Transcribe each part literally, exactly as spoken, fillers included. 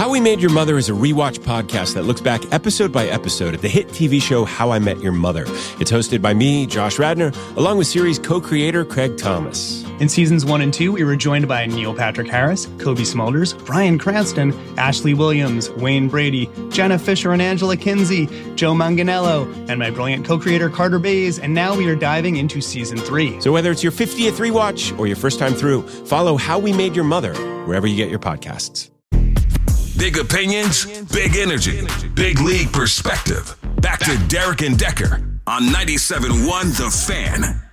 How We Made Your Mother is a rewatch podcast that looks back episode by episode at the hit T V show How I Met Your Mother. It's hosted by me, Josh Radnor, along with series co-creator Craig Thomas. In seasons one and two, we were joined by Neil Patrick Harris, Kobe Smulders, Bryan Cranston, Ashley Williams, Wayne Brady, Jenna Fisher and Angela Kinsey, Joe Manganiello, and my brilliant co-creator Carter Bays, and now we are diving into season three. So whether it's your fiftieth rewatch or your first time through, follow How We Made Your Mother wherever you get your podcasts. Big opinions, big energy, big league perspective. Back to Derek and Decker on ninety-seven point one The Fan.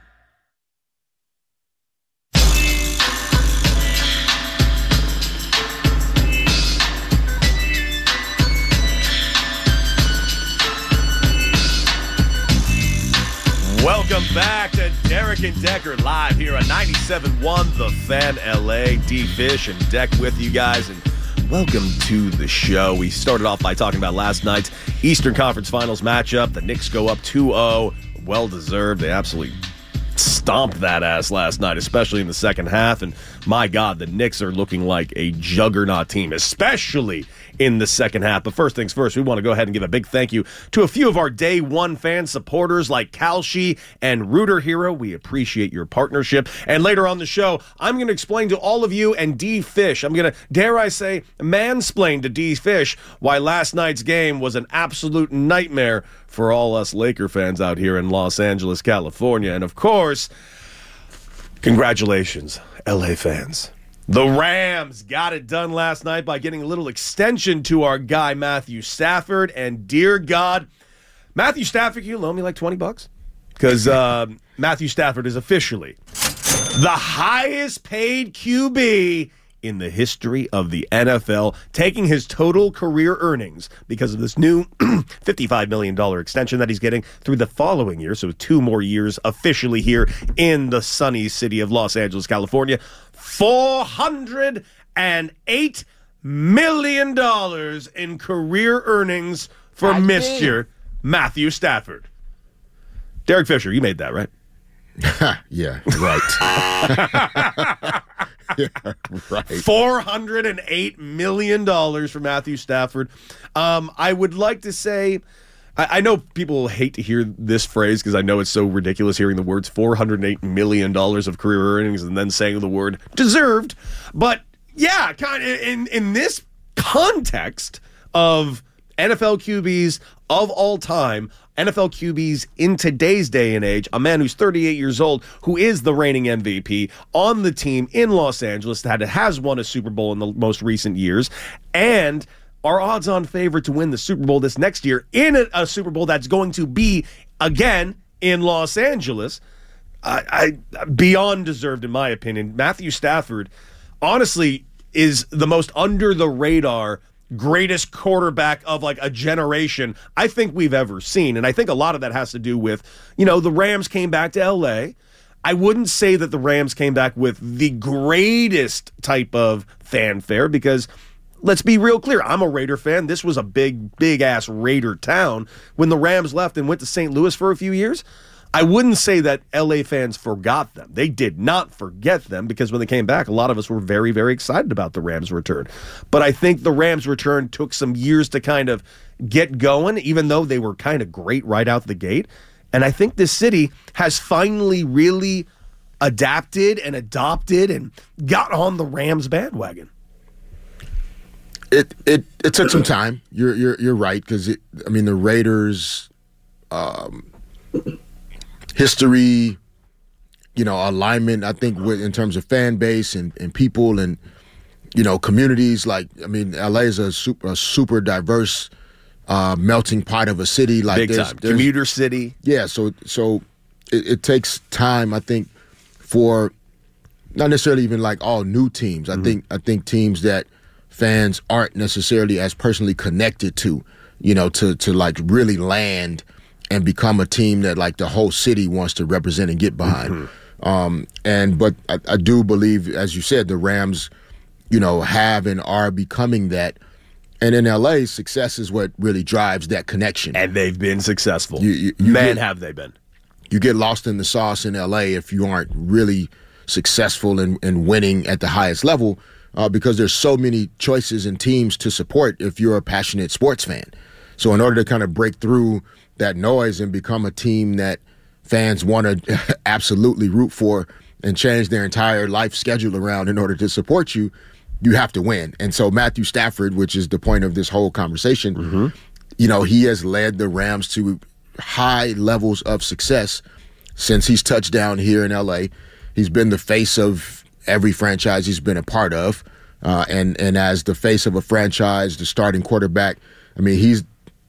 Welcome back to Derek and Decker live here on ninety-seven point one The Fan L A. D-Fish and Deck with you guys, and welcome to the show. We started off by talking about last night's Eastern Conference Finals matchup. The Knicks go up two oh. Well-deserved. They absolutely stomped that ass last night, especially in the second half. And my God, the Knicks are looking like a juggernaut team, especially in the second half. But first things first, we want to go ahead and give a big thank you to a few of our day one fan supporters like Kalshi and Rooter Hero. We appreciate your partnership. And later on the show, I'm going to explain to all of you and D-Fish, I'm going to, dare I say, mansplain to D-Fish why last night's game was an absolute nightmare for all us Laker fans out here in Los Angeles, California. And of course, congratulations, L A fans. The Rams got it done last night by getting a little extension to our guy, Matthew Stafford. And dear God, Matthew Stafford, can you loan me like twenty bucks? Because uh, Matthew Stafford is officially the highest paid Q B in the history of the N F L, taking his total career earnings because of this new fifty-five million dollars extension that he's getting through the following year. So two more years officially here in the sunny city of Los Angeles, California. four hundred eight million dollars in career earnings for I Mister Did. Matthew Stafford. Derek Fisher, you made that, right? Yeah, right. Yeah, right. four hundred eight million dollars for Matthew Stafford. Um, I would like to say, I, I know people hate to hear this phrase because I know it's so ridiculous hearing the words four hundred eight million dollars of career earnings and then saying the word deserved. But yeah, kind of in, in this context of N F L Q Bs of all time, N F L Q Bs in today's day and age, a man who's thirty-eight years old, who is the reigning M V P on the team in Los Angeles, that has won a Super Bowl in the most recent years, and our odds-on favorite to win the Super Bowl this next year in a, a Super Bowl that's going to be, again, in Los Angeles, I, I beyond deserved, in my opinion. Matthew Stafford, honestly, is the most under-the-radar greatest quarterback of like a generation I think we've ever seen. And I think a lot of that has to do with, you know, the Rams came back to L A. I wouldn't say that the Rams came back with the greatest type of fanfare because, let's be real clear, I'm a Raider fan. This was a big, big-ass Raider town. When the Rams left and went to Saint Louis for a few years, I wouldn't say that L A fans forgot them. They did not forget them because when they came back, a lot of us were very, very excited about the Rams' return. But I think the Rams' return took some years to kind of get going, even though they were kind of great right out the gate. And I think this city has finally really adapted and adopted and got on the Rams bandwagon. It it it took some time. You're you're you're right because I mean the Raiders. Um, History, you know, alignment, I think with, in terms of fan base and, and people and, you know, communities. Like, I mean, L A is a super, a super diverse uh, melting pot of a city. Like Big there's, time. There's, Commuter city. Yeah, so so it, it takes time, I think, for not necessarily even like all new teams. I mm-hmm. think I think teams that fans aren't necessarily as personally connected to, you know, to to like really land and become a team that like the whole city wants to represent and get behind. Mm-hmm. Um, and but I, I do believe, as you said, the Rams, you know, have and are becoming that. And in L A, success is what really drives that connection. And they've been successful. You, you, you Man, get, have they been. You get lost in the sauce in L A if you aren't really successful and, and winning at the highest level. uh, because there's so many choices and teams to support if you're a passionate sports fan. So in order to kind of break through that noise and become a team that fans want to absolutely root for and change their entire life schedule around in order to support you, you have to win. And so Matthew Stafford, which is the point of this whole conversation, mm-hmm. you know, he has led the Rams to high levels of success since he's touched down here in L A. He's been the face of every franchise he's been a part of. Uh, and, and as the face of a franchise, the starting quarterback, I mean, he's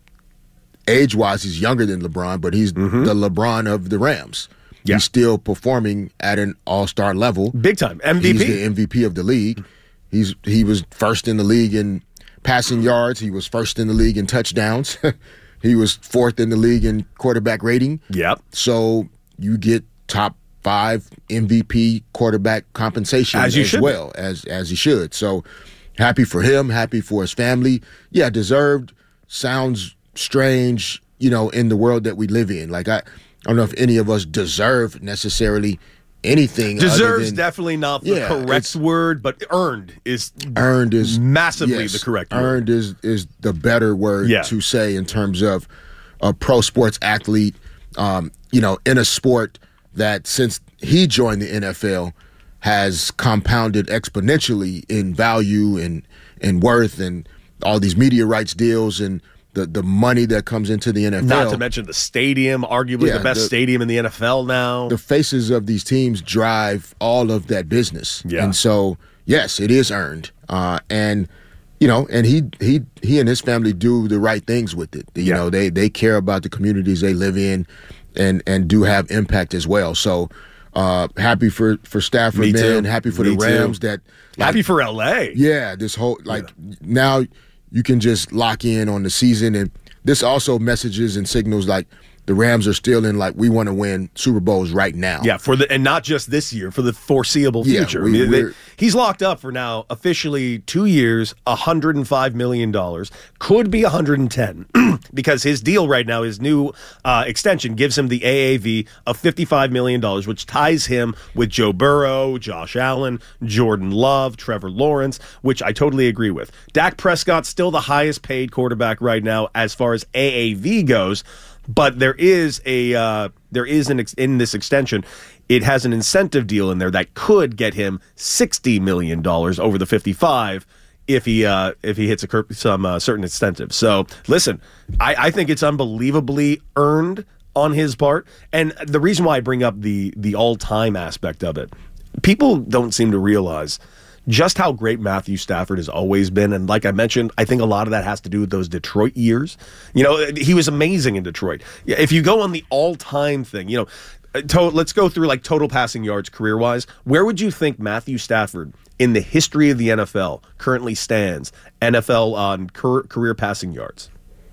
age-wise, he's younger than LeBron, but he's mm-hmm. the LeBron of the Rams. Yeah. He's still performing at an all-star level. Big time. M V P. He's the M V P of the league. He's He was first in the league in passing yards. He was first in the league in touchdowns. He was fourth in the league in quarterback rating. Yep. So you get top five M V P quarterback compensation as, you as should well, as as he should. So happy for him, happy for his family. Yeah, deserved sounds strange, you know, in the world that we live in. Like, I, I don't know if any of us deserve necessarily anything. Deserves than, definitely not the yeah, correct word, but earned is earned is massively yes, the correct word. Earned is is the better word yeah. to say in terms of a pro sports athlete, um, you know, in a sport that since he joined the N F L has compounded exponentially in value and, and worth and all these media rights deals and the, the money that comes into the N F L. Not to mention the stadium, arguably yeah, the best the, stadium in the N F L now. The faces of these teams drive all of that business. Yeah. And so, yes, it is earned. Uh, and, you know, and he he he and his family do the right things with it. You yeah. know, they they care about the communities they live in and, and do have impact as well. So, uh, happy for, for Stafford, Me man. too. Happy for Me the Rams. too. That like, Happy for L A. Yeah, this whole, like, yeah. now you can just lock in on the season. And this also messages and signals like the Rams are still in, like, we want to win Super Bowls right now. Yeah, for the and not just this year, for the foreseeable Yeah, future. we- I mean, they- we're- he's locked up for now officially two years, one hundred five million dollars. Could be one hundred ten because his deal right now, his new uh, extension, gives him the A A V of fifty-five million dollars, which ties him with Joe Burrow, Josh Allen, Jordan Love, Trevor Lawrence, which I totally agree with. Dak Prescott's still the highest paid quarterback right now as far as A A V goes. But there is a uh, there is an ex- in this extension, it has an incentive deal in there that could get him sixty million dollars over the fifty-five if he uh, if he hits a cur- some uh, certain incentive. So listen, I, I think it's unbelievably earned on his part, and the reason why I bring up the the all time aspect of it, people don't seem to realize just how great Matthew Stafford has always been. And like I mentioned, I think a lot of that has to do with those Detroit years. You know, he was amazing in Detroit. If you go on the all-time thing, you know, to, let's go through like total passing yards career-wise. Where would you think Matthew Stafford in the history of the N F L currently stands, N F L on cur- career passing yards?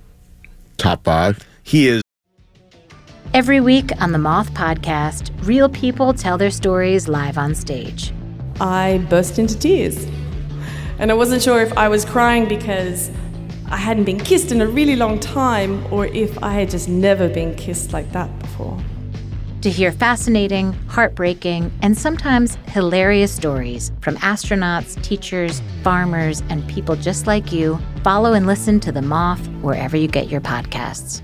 Top five. He is. Every week on the Moth Podcast, real people tell their stories live on stage. I burst into tears. And I wasn't sure if I was crying because I hadn't been kissed in a really long time or if I had just never been kissed like that before. To hear fascinating, heartbreaking, and sometimes hilarious stories from astronauts, teachers, farmers, and people just like you, follow and listen to The Moth wherever you get your podcasts.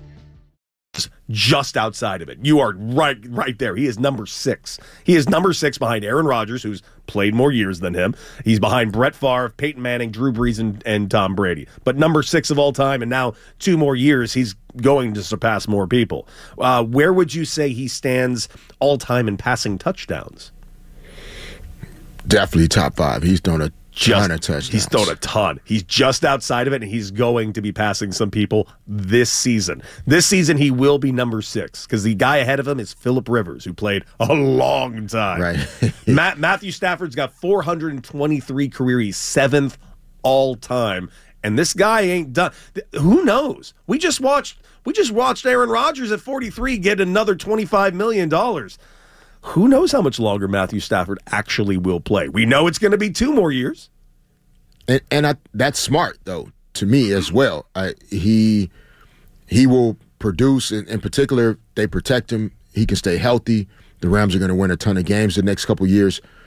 Just outside of it. You are right right there. He is number six. He is number six behind Aaron Rodgers, who's played more years than him. He's behind Brett Favre, Peyton Manning, Drew Brees, and, and Tom Brady. But number six of all time, and now two more years, he's going to surpass more people. Uh, where would you say he stands all time in passing touchdowns? Definitely top five. He's done a Just, ton of touchdowns. He's thrown a ton. He's just outside of it, and he's going to be passing some people this season. This season, he will be number six because the guy ahead of him is Phillip Rivers, who played a long time. Right. Matt, Matthew Stafford's got four hundred twenty-three career. He's seventh all time, and this guy ain't done. Who knows? We just watched. We just watched Aaron Rodgers at forty-three get another twenty-five million dollars. Who knows how much longer Matthew Stafford actually will play? We know it's going to be two more years. And, and I, that's smart, though, to me as well. I, he he will produce. In, in particular, they protect him. He can stay healthy. The Rams are going to win a ton of games the next couple years.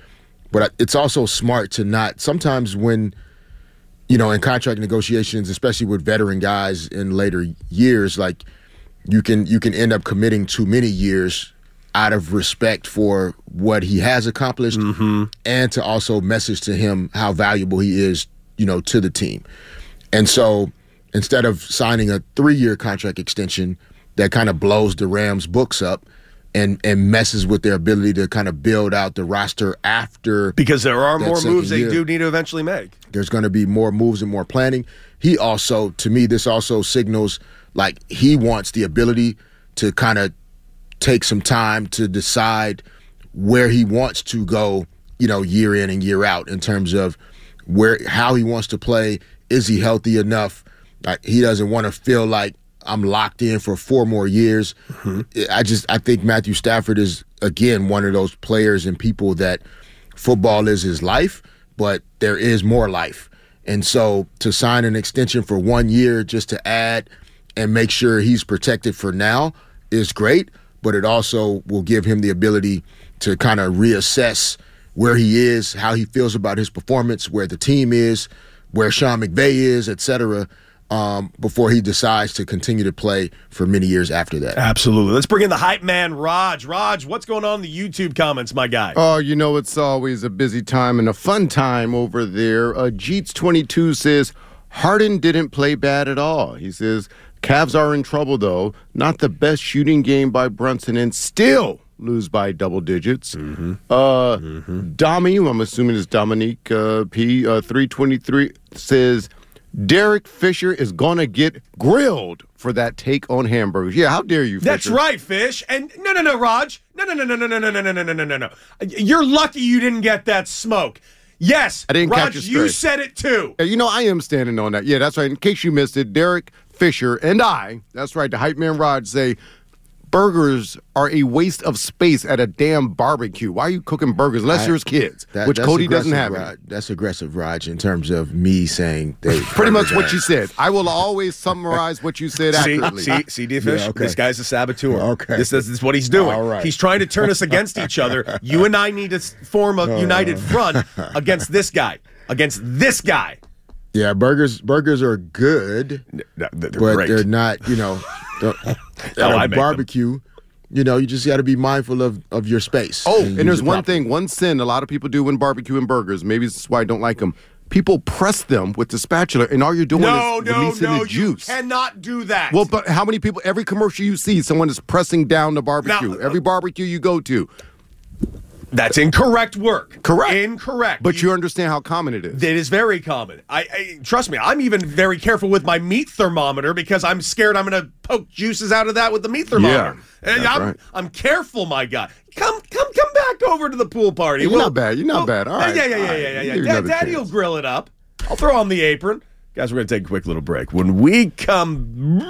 but it's also smart to not, sometimes when, you know, in contract negotiations, especially with veteran guys in later years, like you can you can end up committing too many years out of respect for what he has accomplished mm-hmm. and to also message to him how valuable he is, you know, to the team. And so instead of signing a three-year contract extension that kind of blows the Rams' books up, and and messes with their ability to kind of build out the roster after. Because there are more moves they year. do need to eventually make. There's going to be more moves and more planning. He also, to me, this also signals like he wants the ability to kind of take some time to decide where he wants to go, you know, year in and year out in terms of where how he wants to play. Is he healthy enough? Like, he doesn't want to feel like I'm locked in for four more years. Mm-hmm. I just I think Matthew Stafford is, again, one of those players and people that football is his life, but there is more life. And so to sign an extension for one year just to add and make sure he's protected for now is great, but it also will give him the ability to kind of reassess where he is, how he feels about his performance, where the team is, where Sean McVay is, et cetera, Um, before he decides to continue to play for many years after that. Absolutely. Let's bring in the hype man, Raj. Raj, what's going on in the YouTube comments, my guy? Oh, you know, it's always a busy time and a fun time over there. Uh, Jeets twenty-two says, Harden didn't play bad at all. He says, Cavs are in trouble, though. Not the best shooting game by Brunson and still lose by double digits. Mm-hmm. Uh, mm-hmm. Domi, I'm assuming it's Dominique uh, P, uh, three twenty-three, says, Derek Fisher is going to get grilled for that take on hamburgers. Yeah, how dare you, Fisher? That's right, Fish. And no, no, no, Raj. No, no, no, no, no, no, no, no, no, no, no, no, no. You're lucky you didn't get that smoke. Yes, I didn't Raj, catch it you straight. said it too. Yeah, you know, I am standing on that. Yeah, that's right. In case you missed it, Derek Fisher and I, that's right, the hype man Raj, say burgers are a waste of space at a damn barbecue. Why are you cooking burgers unless I, there's kids, that, which Cody doesn't have. Raj, that's aggressive, Raj, in terms of me saying they pretty much what you said. I will always summarize what you said accurately. See, see, see, D Fish? Yeah, okay. This guy's a saboteur. Okay. This, this is what he's doing. All right. He's trying to turn us against each other. You and I need to form a united front against this guy. Against this guy. Yeah, burgers burgers are good, no, they're but great. they're not, you know, at Oh, I a make barbecue. Them. You know, you just got to be mindful of, of your space. Oh, and, and there's use it one properly. thing, one sin a lot of people do when barbecuing burgers. Maybe this is why I don't like them. People press them with the spatula, and all you're doing no, is no, releasing no, the juice. You cannot do that. Well, but how many people, every commercial you see, someone is pressing down the barbecue. Now, every barbecue you go to. That's incorrect work. Correct. Incorrect. But you, you understand how common it is. It is very common. I, I trust me. I'm even very careful with my meat thermometer because I'm scared I'm going to poke juices out of that with the meat thermometer. Yeah, and I'm, right. I'm careful, my guy. Come, come, come back over to the pool party. You're we'll, not bad. You're not we'll, bad. All right. Yeah, yeah, yeah, All yeah, right. yeah, yeah. Give you Dad, another Daddy chance. will grill it up. I'll throw on the apron. Guys, we're going to take a quick little break. When we come,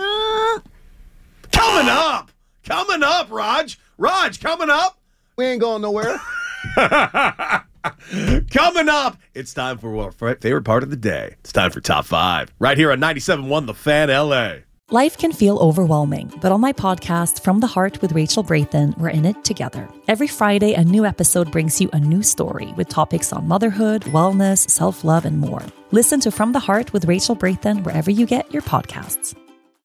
coming up, coming up, Raj, Raj, coming up. We ain't going nowhere. Coming up, it's time for our favorite part of the day. It's time for Top five. Right here on ninety-seven point one The Fan L A. Life can feel overwhelming, but on my podcast, From the Heart with Rachel Brathen, we're in it together. Every Friday, a new episode brings you a new story with topics on motherhood, wellness, self-love, and more. Listen to From the Heart with Rachel Brathen wherever you get your podcasts.